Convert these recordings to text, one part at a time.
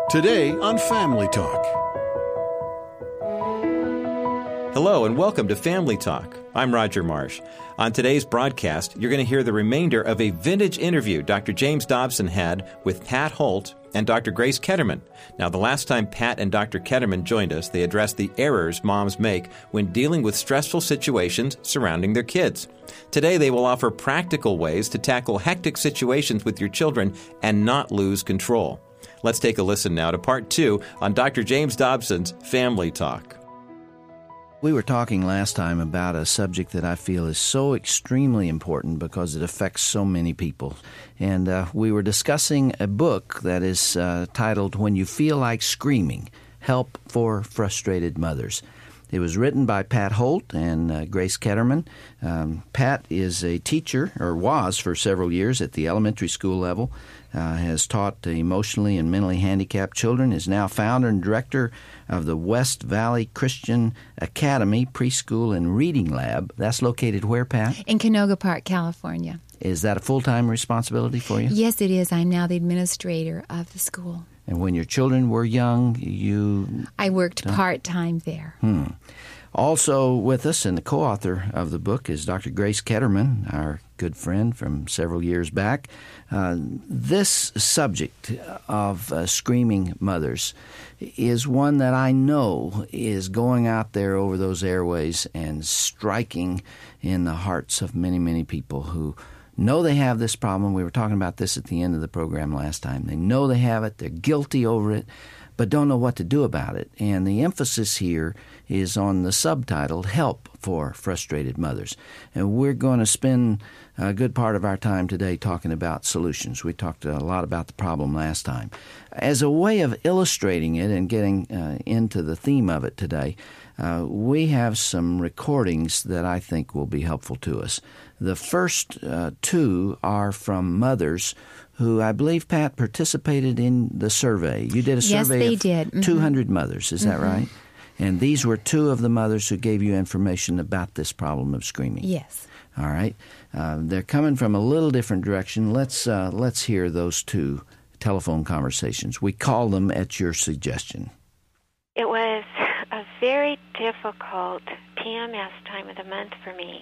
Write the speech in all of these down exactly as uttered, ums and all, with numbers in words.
Today on Family Talk. Hello and welcome to Family Talk. I'm Roger Marsh. On today's broadcast, you're going to hear the remainder of a vintage interview Doctor James Dobson had with Pat Holt and Doctor Grace Ketterman. Now, the last time Pat and Doctor Ketterman joined us, they addressed the errors moms make when dealing with stressful situations surrounding their kids. Today, they will offer practical ways to tackle hectic situations with your children and not lose control. Let's take a listen now to part two on Doctor James Dobson's Family Talk. We were talking last time about a subject that I feel is so extremely important because it affects so many people. And uh, we were discussing a book that is uh, titled When You Feel Like Screaming, Help for Frustrated Mothers. It was written by Pat Holt and uh, Grace Ketterman. Um, Pat is a teacher, or was for several years at the elementary school level, uh, has taught emotionally and mentally handicapped children, is now founder and director of the West Valley Christian Academy Preschool and Reading Lab. That's located where, Pat? In Canoga Park, California. Is that a full-time responsibility for you? Yes, it is. I'm now the administrator of the school. And when your children were young, you... I worked uh, part-time there. Hmm. Also with us and the co-author of the book is Doctor Grace Ketterman, our good friend from several years back. Uh, this subject of uh, screaming mothers is one that I know is going out there over those airways and striking in the hearts of many, many people who know they have this problem. We were talking about this at the end of the program last time. They know they have it, they're guilty over it, but don't know what to do about it. And the emphasis here is on the subtitle, Help for Frustrated Mothers. And we're going to spend a good part of our time today talking about solutions. We talked a lot about the problem last time. As a way of illustrating it and getting uh, into the theme of it today, uh, we have some recordings that I think will be helpful to us. The first uh, two are from mothers who I believe, Pat, participated in the survey. You did a yes, survey they of did. Mm-hmm. two hundred mothers, is that mm-hmm. right? And these were two of the mothers who gave you information about this problem of screaming. Yes. All right. Uh, they're coming from a little different direction. Let's uh, let's hear those two telephone conversations. We call them at your suggestion. It was a very difficult P M S time of the month for me.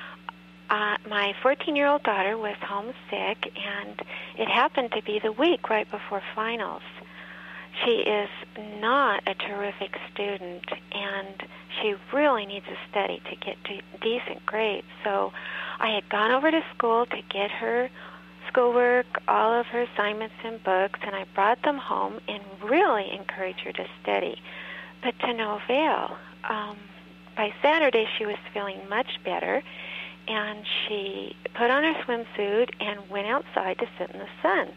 Uh, my fourteen-year-old daughter was homesick, and it happened to be the week right before finals. She is not a terrific student, and she really needs to study to get to decent grades. So I had gone over to school to get her schoolwork, all of her assignments and books, and I brought them home and really encouraged her to study, but to no avail. Um, by Saturday, she was feeling much better, and she put on her swimsuit and went outside to sit in the sun.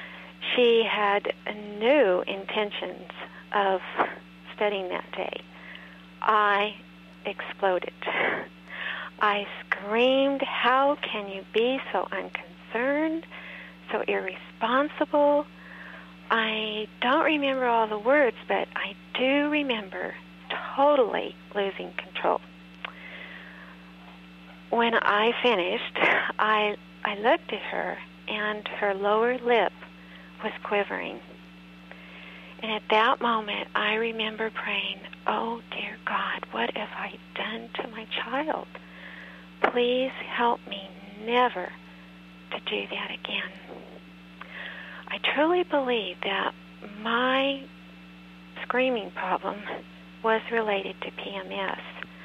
She had no intentions of studying that day. I exploded. I screamed, "How can you be so unconcerned, so irresponsible?" I don't remember all the words, but I do remember totally losing control. When I finished, I I looked at her, and her lower lip was quivering. And at that moment, I remember praying, "Oh, dear God, what have I done to my child? Please help me never to do that again." I truly believe that my screaming problem was related to P M S.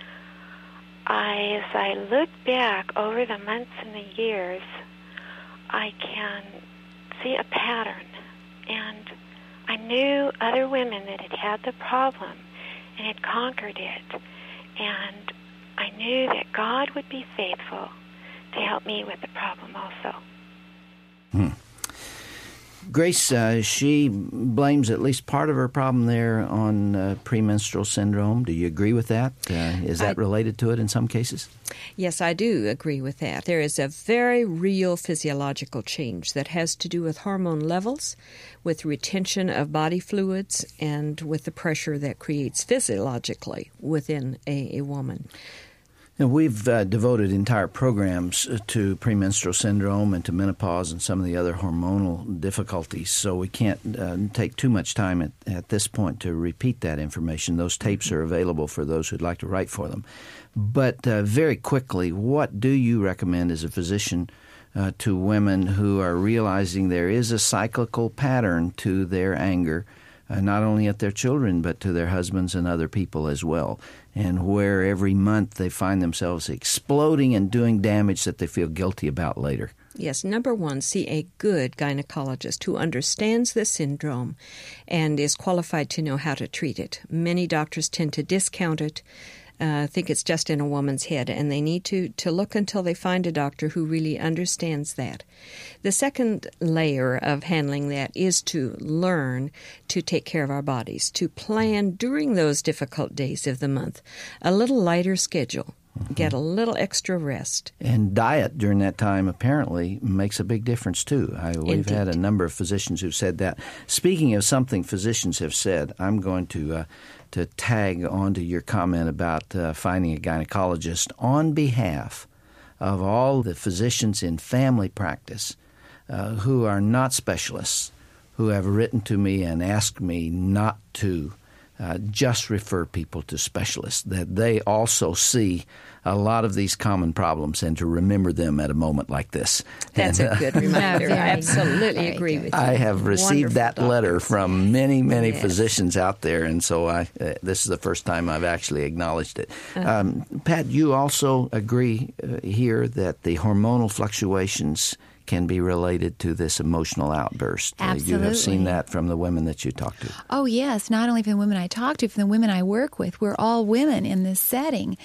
I, as I look back over the months and the years, I can see a pattern, and I knew other women that had had the problem and had conquered it, and I knew that God would be faithful to help me with the problem also. Hmm. Grace, uh, she blames at least part of her problem there on uh, premenstrual syndrome. Do you agree with that? Uh, is that I, related to it in some cases? Yes, I do agree with that. There is a very real physiological change that has to do with hormone levels, with retention of body fluids, and with the pressure that creates physiologically within a, a woman. And we've uh, devoted entire programs to premenstrual syndrome and to menopause and some of the other hormonal difficulties, so we can't uh, take too much time at, at this point to repeat that information. Those tapes are available for those who'd like to write for them. But uh, very quickly, what do you recommend as a physician uh, to women who are realizing there is a cyclical pattern to their anger, uh, not only at their children but to their husbands and other people as well, and where every month they find themselves exploding and doing damage that they feel guilty about later? Yes, number one, see a good gynecologist who understands the syndrome and is qualified to know how to treat it. Many doctors tend to discount it, uh, think it's just in a woman's head, and they need to, to look until they find a doctor who really understands that. The second layer of handling that is to learn to take care of our bodies, to plan during those difficult days of the month a little lighter schedule. Mm-hmm. Get a little extra rest. And diet during that time apparently makes a big difference, too. I, we've Indeed. had a number of physicians who've said that. Speaking of something physicians have said, I'm going to uh, to tag onto your comment about uh, finding a gynecologist on behalf of all the physicians in family practice uh, who are not specialists, who have written to me and asked me not to Uh, just refer people to specialists, that they also see a lot of these common problems and to remember them at a moment like this. That's and, a good reminder. Very I absolutely good. agree with you. I have received Wonderful that doctor. letter from many, many Yes. physicians out there, and so I uh, this is the first time I've actually acknowledged it. Um, Pat, you also agree uh, here that the hormonal fluctuations can be related to this emotional outburst. Uh, you have seen Absolutely. that from the women that you talk to. Oh, yes, not only from the women I talk to, from the women I work with. We're all women in this setting,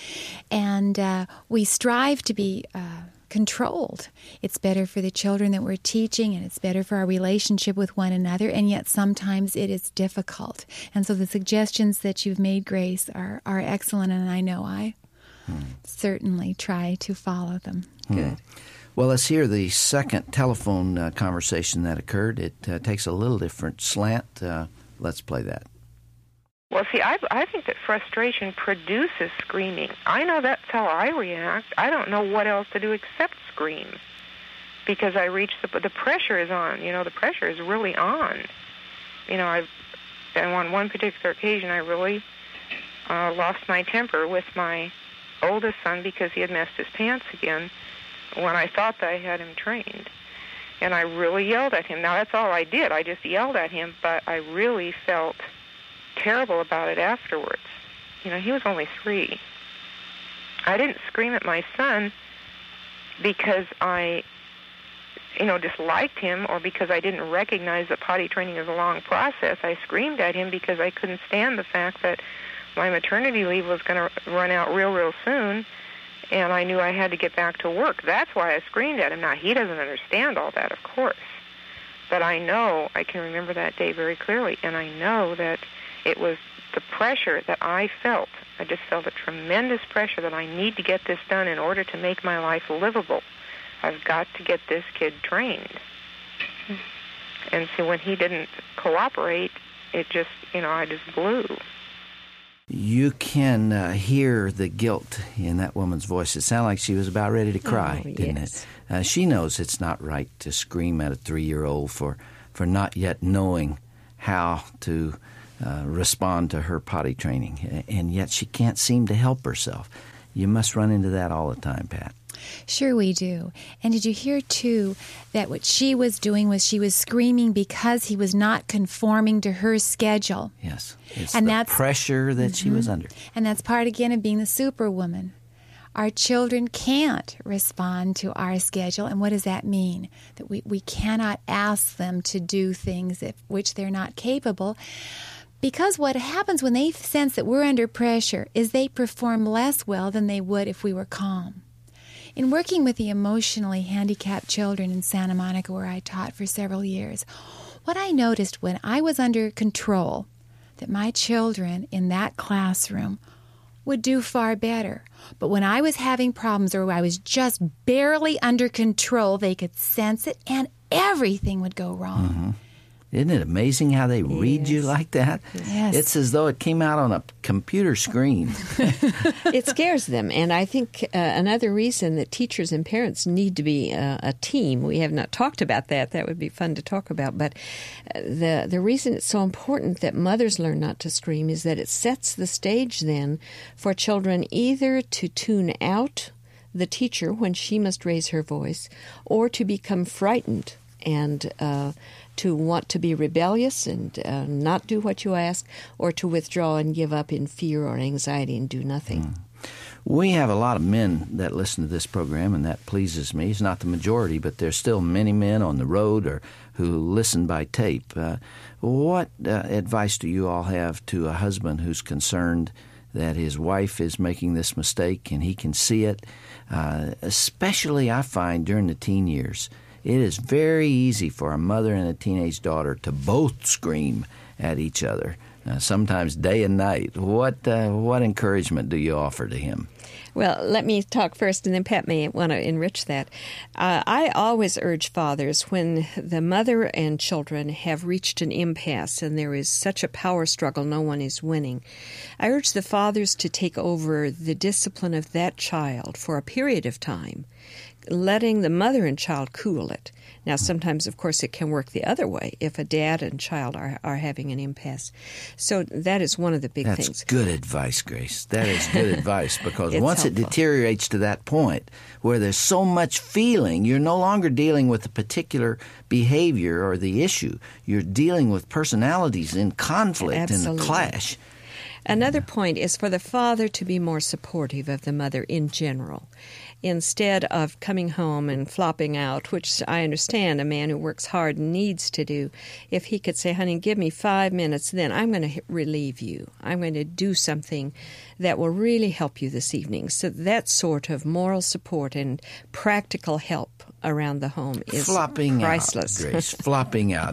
and uh, we strive to be uh, controlled. It's better for the children that we're teaching, and it's better for our relationship with one another, and yet sometimes it is difficult. And so the suggestions that you've made, Grace, are, are excellent, and I know I hmm. certainly try to follow them. Good. Well, let's hear the second telephone uh, conversation that occurred. It uh, takes a little different slant. Uh, let's play that. Well, see, I, I think that frustration produces screaming. I know that's how I react. I don't know what else to do except scream, because I reach the the pressure is on. You know, the pressure is really on. You know, I've and on one particular occasion, I really uh, lost my temper with my oldest son because he had messed his pants again, when I thought that I had him trained. And I really yelled at him. Now, that's all I did. I just yelled at him, but I really felt terrible about it afterwards. You know, he was only three. I didn't scream at my son because I, you know, disliked him or because I didn't recognize that potty training is a long process. I screamed at him because I couldn't stand the fact that my maternity leave was going to run out real, real soon, and I knew I had to get back to work. That's why I screamed at him. Now, he doesn't understand all that, of course, but I know, I can remember that day very clearly, and I know that it was the pressure that I felt. I just felt a tremendous pressure that I need to get this done in order to make my life livable. I've got to get this kid trained. And so when he didn't cooperate, it just, you know, I just blew. You can uh, hear the guilt in that woman's voice. It sounded like she was about ready to cry, oh, didn't yes. it? Uh, she knows it's not right to scream at a three-year-old for, for not yet knowing how to uh, respond to her potty training, and yet she can't seem to help herself. You must run into that all the time, Pat. Sure we do. And did you hear, too, that what she was doing was she was screaming because he was not conforming to her schedule? Yes. It's And the that's- pressure that she was under. And that's part, again, of being the superwoman. Our children can't respond to our schedule. And what does that mean? That we, we cannot ask them to do things if, which they're not capable. Because what happens when they sense that we're under pressure is they perform less well than they would if we were calm. In working with the emotionally handicapped children in Santa Monica, where I taught for several years, what I noticed when I was under control, that my children in that classroom would do far better. But when I was having problems or I was just barely under control, they could sense it and everything would go wrong. Mm-hmm. Isn't it amazing how they read you Yes. like that? Yes. It's as though it came out on a computer screen. It scares them, and I think uh, another reason that teachers and parents need to be uh, a team. We have not talked about that. That would be fun to talk about. But uh, the the reason it's so important that mothers learn not to scream is that it sets the stage then for children either to tune out the teacher when she must raise her voice, or to become frightened and uh, to want to be rebellious and uh, not do what you ask, or to withdraw and give up in fear or anxiety and do nothing. Mm. We have a lot of men that listen to this program, and that pleases me. It's not the majority, but there's still many men on the road or who listen by tape. Uh, what uh, advice do you all have to a husband who's concerned that his wife is making this mistake and he can see it? Uh, especially, I find, during the teen years, it is very easy for a mother and a teenage daughter to both scream at each other, uh, sometimes day and night. What uh, what encouragement do you offer to him? Well, let me talk first, and then Pat may want to enrich that. Uh, I always urge fathers, when the mother and children have reached an impasse and there is such a power struggle, no one is winning, I urge the fathers to take over the discipline of that child for a period of time, letting the mother and child cool it. Now, sometimes, of course, it can work the other way if a dad and child are, are having an impasse. So that is one of the big That's things. good advice, Grace. That is good advice, because It's once helpful. it deteriorates to that point where there's so much feeling, you're no longer dealing with the particular behavior or the issue. You're dealing with personalities in conflict and Absolutely. a clash. Another point is for the father to be more supportive of the mother in general, instead of coming home and flopping out, which I understand a man who works hard needs to do. If he could say, honey, give me five minutes, then I'm going to relieve you. I'm going to do something that will really help you this evening. So that sort of moral support and practical help around the home is Flopping priceless. out, Grace. Flopping out.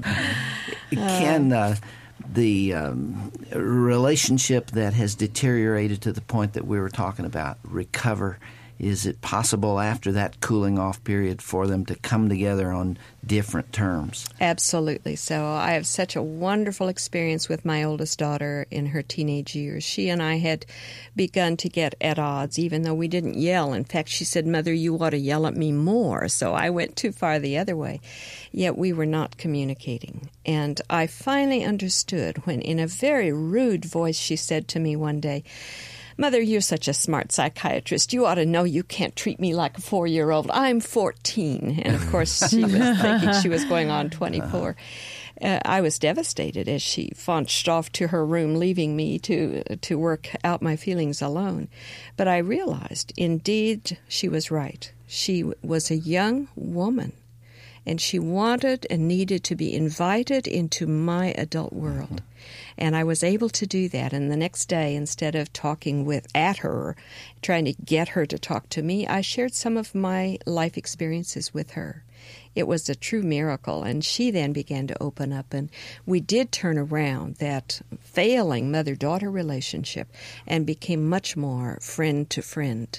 Can uh, the um, relationship that has deteriorated to the point that we were talking about recover? Is it possible after that cooling off period for them to come together on different terms? Absolutely. So I have such a wonderful experience with my oldest daughter in her teenage years. She and I had begun to get at odds, even though we didn't yell. In fact, she said, Mother, you ought to yell at me more. So I went too far the other way. Yet we were not communicating. And I finally understood when, in a very rude voice, she said to me one day, Mother, you're such a smart psychiatrist. You ought to know you can't treat me like a four-year-old. I'm fourteen. And, of course, she was thinking she was going on twenty-four. Uh, I was devastated as she faunched off to her room, leaving me to to work out my feelings alone. But I realized, indeed, she was right. She was a young woman, and she wanted and needed to be invited into my adult world. And I was able to do that. And the next day, instead of talking with at her, trying to get her to talk to me, I shared some of my life experiences with her. It was a true miracle. And she then began to open up. And we did turn around that failing mother-daughter relationship and became much more friend to friend.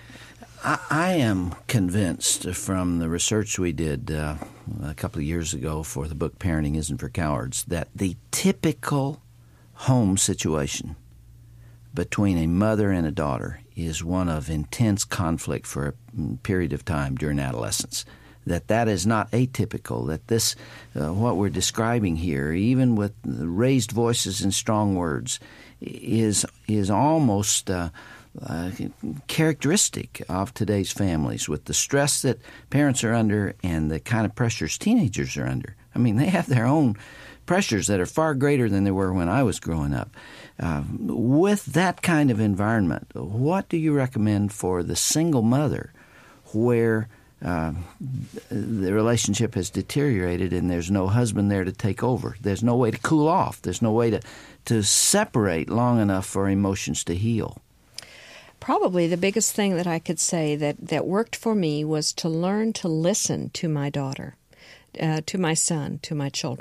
I, I am convinced from the research we did uh, a couple of years ago for the book Parenting Isn't for Cowards that the typical home situation between a mother and a daughter is one of intense conflict for a period of time during adolescence. That that is not atypical, that this, uh, what we're describing here, even with raised voices and strong words, is is almost uh, uh, characteristic of today's families, with the stress that parents are under and the kind of pressures teenagers are under. I mean, they have their own pressures that are far greater than they were when I was growing up. Uh, with that kind of environment, what do you recommend for the single mother where uh, the relationship has deteriorated and there's no husband there to take over? There's no way to cool off. There's no way to, to separate long enough for emotions to heal. Probably the biggest thing that I could say that, that worked for me was to learn to listen to my daughter, uh, to my son, to my children.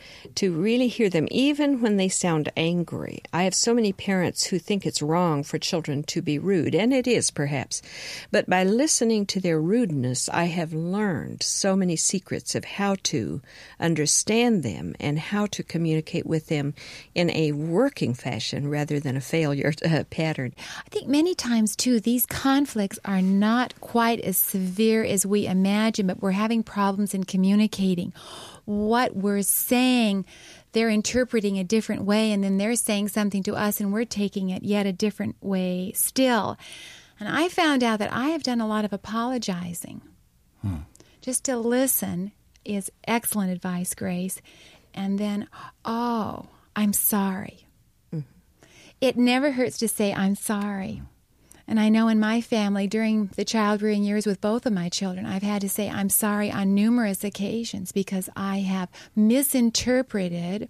to really hear them, even when they sound angry. I have so many parents who think it's wrong for children to be rude, and it is perhaps. But by listening to their rudeness, I have learned so many secrets of how to understand them and how to communicate with them in a working fashion rather than a failure uh, pattern. I think many times, too, these conflicts are not quite as severe as we imagine, but we're having problems in communicating. What we're saying, they're interpreting a different way, and then they're saying something to us, and we're taking it yet a different way still. And I found out that I have done a lot of apologizing. Hmm. Just to listen is excellent advice, Grace. And then, oh, I'm sorry. Mm-hmm. It never hurts to say, I'm sorry. And I know in my family, during the child-rearing years with both of my children, I've had to say I'm sorry on numerous occasions because I have misinterpreted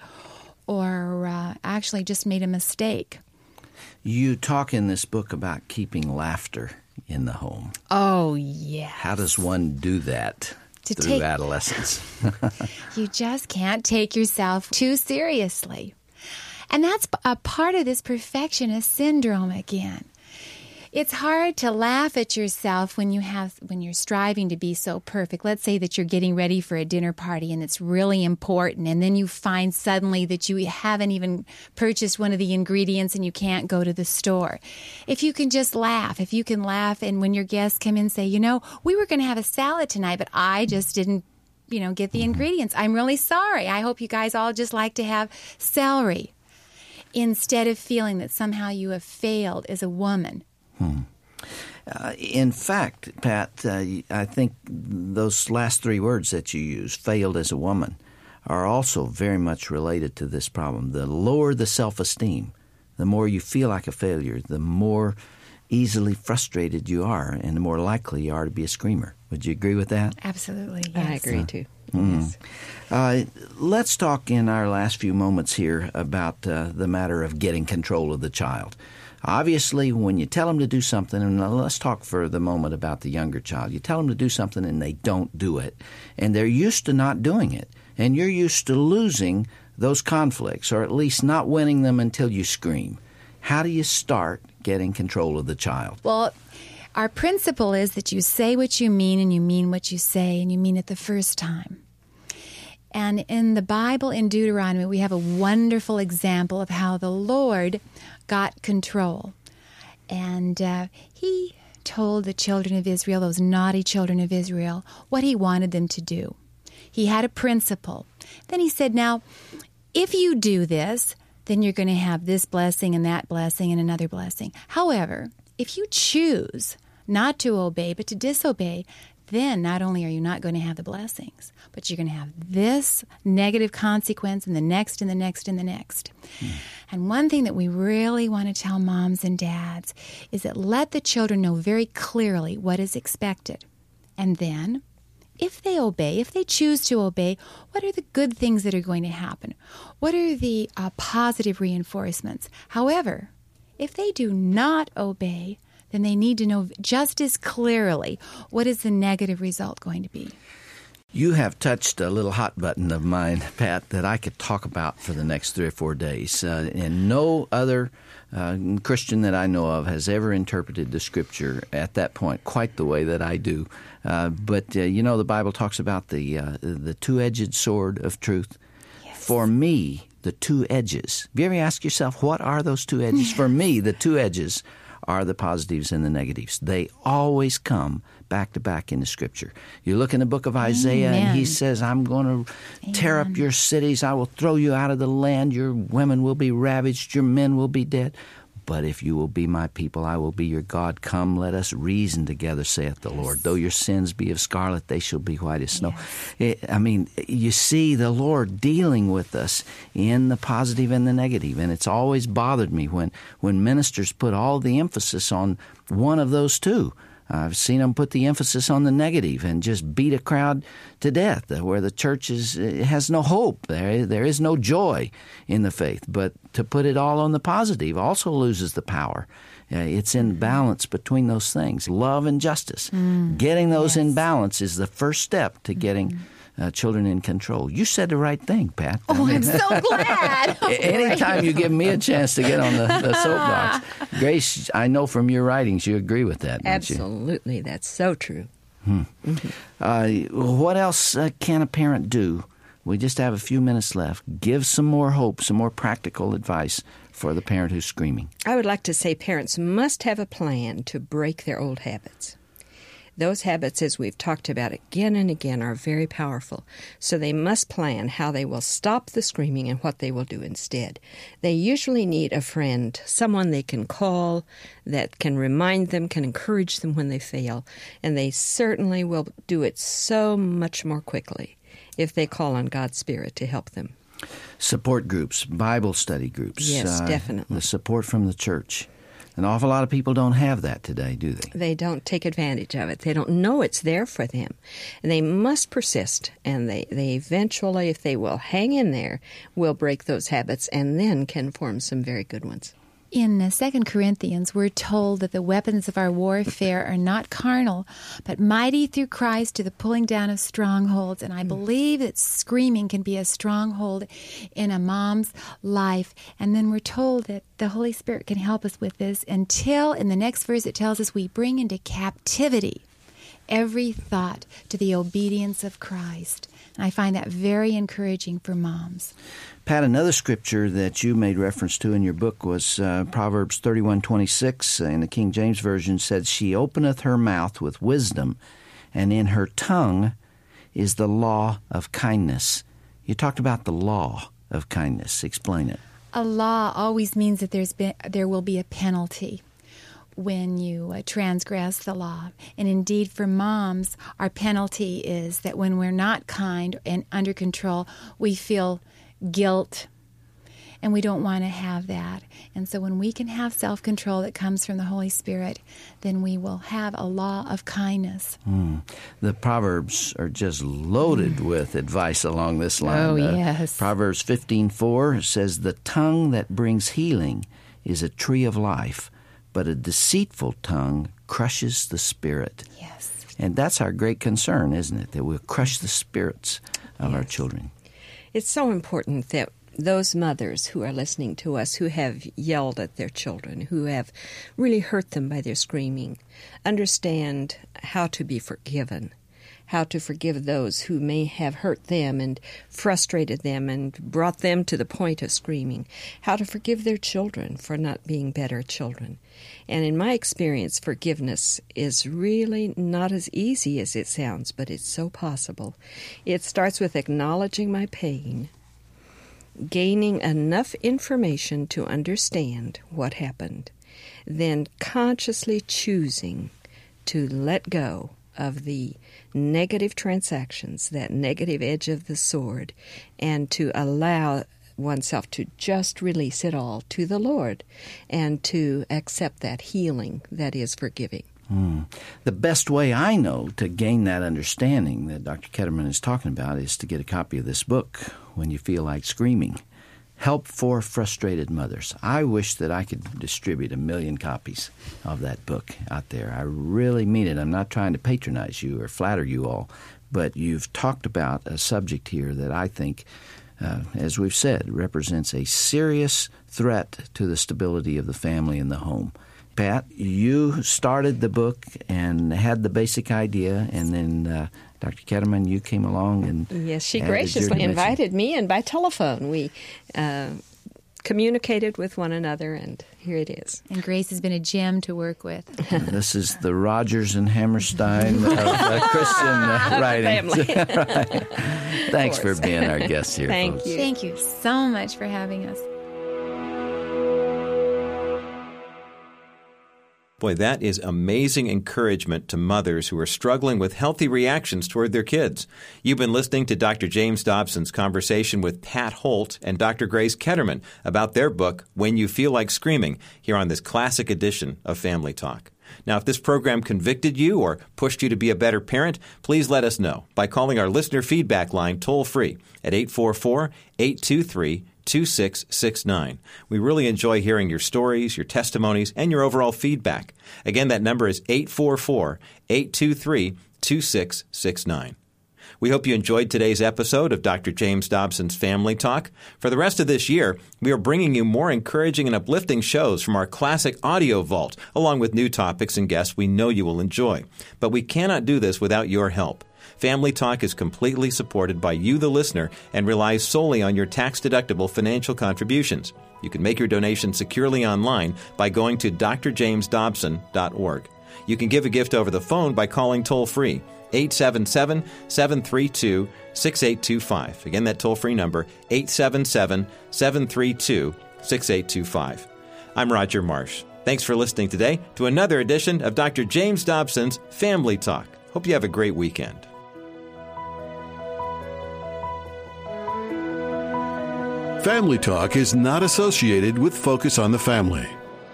or uh, actually just made a mistake. You talk in this book about keeping laughter in the home. Oh, yeah. How does one do that to through take, adolescence? You just can't take yourself too seriously. And that's a part of this perfectionist syndrome again. It's hard to laugh at yourself when you have when you're striving to be so perfect. Let's say that you're getting ready for a dinner party and it's really important, and then you find suddenly that you haven't even purchased one of the ingredients and you can't go to the store. If you can just laugh, if you can laugh, and when your guests come in and say, you know, we were going to have a salad tonight, but I just didn't, you know, get the ingredients. I'm really sorry. I hope you guys all just like to have celery. Instead of feeling that somehow you have failed as a woman. Hmm. Uh, in fact, Pat, uh, I think those last three words that you use, failed as a woman, are also very much related to this problem. The lower the self-esteem, the more you feel like a failure, the more easily frustrated you are, and the more likely you are to be a screamer. Would you agree with that? Absolutely, yes. I agree, uh, too. Mm. Yes. Uh, let's talk in our last few moments here about uh, the matter of getting control of the child. Obviously, when you tell them to do something, and let's talk for the moment about the younger child. You tell them to do something and they don't do it, and they're used to not doing it, and you're used to losing those conflicts, or at least not winning them until you scream. How do you start getting control of the child? Well, our principle is that you say what you mean and you mean what you say, and you mean it the first time. And in the Bible, in Deuteronomy, we have a wonderful example of how the Lord got control. And uh, he told the children of Israel, those naughty children of Israel, what he wanted them to do. He had a principle. Then he said, now, if you do this, then you're going to have this blessing and that blessing and another blessing. However, if you choose not to obey but to disobey, then not only are you not going to have the blessings, but you're going to have this negative consequence and the next and the next and the next. Mm. And one thing that we really want to tell moms and dads is that let the children know very clearly what is expected. And then, if they obey, if they choose to obey, what are the good things that are going to happen? What are the uh, positive reinforcements? However, if they do not obey, then they need to know just as clearly what is the negative result going to be. You have touched a little hot button of mine, Pat, that I could talk about for the next three or four days. Uh, and no other uh, Christian that I know of has ever interpreted the Scripture at that point quite the way that I do. Uh, but, uh, you know, the Bible talks about the uh, the two-edged sword of truth. Yes. For me, the two edges. Have you ever asked yourself, what are those two edges? For me, the two edges are the positives and the negatives. They always come back to back in the Scripture. You look in the book of Isaiah, Amen. And he says, I'm going to tear up your cities. I will throw you out of the land. Your women will be ravaged. Your men will be dead. But if you will be my people, I will be your God. Come, let us reason together, saith the yes. Lord. Though your sins be of scarlet, they shall be white as snow. Yes. It, I mean, you see the Lord dealing with us in the positive and the negative. And it's always bothered me when, when ministers put all the emphasis on one of those two. I've seen them put the emphasis on the negative and just beat a crowd to death, where the church is, has no hope. There, there is no joy in the faith. But to put it all on the positive also loses the power. Uh, it's in balance between those things, love and justice. Mm, getting those yes. in balance is the first step to getting uh, children in control. You said the right thing, Pat. Oh, I'm so glad. Anytime you give me a chance to get on the, the soapbox. Grace, I know from your writings you agree with that, don't Absolutely. you? That's so true. Hmm. Mm-hmm. Uh, what else uh, can a parent do? We just have a few minutes left. Give some more hope, some more practical advice for the parent who's screaming. I would like to say parents must have a plan to break their old habits. Those habits, as we've talked about again and again, are very powerful. So they must plan how they will stop the screaming and what they will do instead. They usually need a friend, someone they can call that can remind them, can encourage them when they fail. And they certainly will do it so much more quickly if they call on God's Spirit to help them. Support groups, Bible study groups. Yes, uh, definitely. The support from the church. An awful lot of people don't have that today, do they? They don't take advantage of it. They don't know it's there for them. And they must persist, and they, they eventually, if they will hang in there, will break those habits and then can form some very good ones. In uh, Second Corinthians, we're told that the weapons of our warfare are not carnal, but mighty through Christ to the pulling down of strongholds. And I believe that screaming can be a stronghold in a mom's life. And then we're told that the Holy Spirit can help us with this until, in the next verse, it tells us we bring into captivity every thought to the obedience of Christ. And I find that very encouraging for moms. Pat, another scripture that you made reference to in your book was uh, Proverbs thirty-one twenty-six in the King James Version said, "She openeth her mouth with wisdom, and in her tongue is the law of kindness." You talked about the law of kindness. Explain it. A law always means that there's been, there will be a penalty when you uh, transgress the law. And indeed, for moms, our penalty is that when we're not kind and under control, we feel guilt, and we don't want to have that. And so when we can have self-control that comes from the Holy Spirit, then we will have a law of kindness. Mm. The Proverbs are just loaded mm. with advice along this line. Oh, uh, yes. Proverbs fifteen four says, "The tongue that brings healing is a tree of life, but a deceitful tongue crushes the spirit." Yes. And that's our great concern, isn't it? That we'll crush the spirits of yes. our children. It's so important that those mothers who are listening to us, who have yelled at their children, who have really hurt them by their screaming, understand how to be forgiven, how to forgive those who may have hurt them and frustrated them and brought them to the point of screaming, how to forgive their children for not being better children. And in my experience, forgiveness is really not as easy as it sounds, but it's so possible. It starts with acknowledging my pain, gaining enough information to understand what happened, then consciously choosing to let go of the negative transactions, that negative edge of the sword, and to allow oneself to just release it all to the Lord and to accept that healing that is forgiving. Mm. The best way I know to gain that understanding that Doctor Ketterman is talking about is to get a copy of this book, When You Feel Like Screaming. Help for Frustrated Mothers. I wish that I could distribute a million copies of that book out there. I really mean it. I'm not trying to patronize you or flatter you all, but you've talked about a subject here that I think, uh, as we've said, represents a serious threat to the stability of the family and the home. Pat, you started the book and had the basic idea, and then uh, Doctor Ketterman, you came along and yes, she added your graciously dimension. invited me, and by telephone we uh, communicated with one another, and here it is. And Grace has been a gem to work with. This is the Rogers and Hammerstein of uh, Christian uh, writing. Right. Thanks for being our guest here, Thank folks. you. Thank you so much for having us. Boy, that is amazing encouragement to mothers who are struggling with healthy reactions toward their kids. You've been listening to Doctor James Dobson's conversation with Pat Holt and Doctor Grace Ketterman about their book, When You Feel Like Screaming, here on this classic edition of Family Talk. Now, if this program convicted you or pushed you to be a better parent, please let us know by calling our listener feedback line toll-free at eight four four, eight two three, two six six nine. We really enjoy hearing your stories, your testimonies, and your overall feedback. Again, that number is eight four four, eight two three, two six six nine. We hope you enjoyed today's episode of Doctor James Dobson's Family Talk. For the rest of this year, we are bringing you more encouraging and uplifting shows from our classic audio vault, along with new topics and guests we know you will enjoy. But we cannot do this without your help. Family Talk is completely supported by you, the listener, and relies solely on your tax-deductible financial contributions. You can make your donation securely online by going to d r james dobson dot org. You can give a gift over the phone by calling toll-free eight seven seven, seven three two, six eight two five. Again, that toll-free number, eight seven seven, seven three two, six eight two five. I'm Roger Marsh. Thanks for listening today to another edition of Doctor James Dobson's Family Talk. Hope you have a great weekend. Family Talk is not associated with Focus on the Family.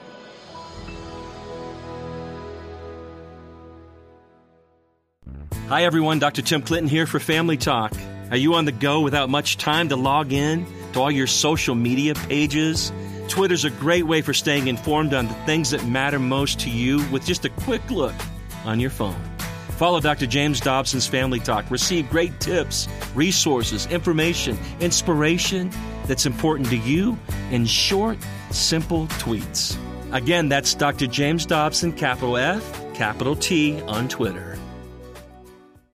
Hi everyone, Doctor Tim Clinton here for Family Talk. Are you on the go without much time to log in to all your social media pages? Twitter's a great way for staying informed on the things that matter most to you with just a quick look on your phone. Follow Doctor James Dobson's Family Talk. Receive great tips, resources, information, inspiration that's important to you in short, simple tweets. Again, that's Doctor James Dobson, capital F, capital T, on Twitter.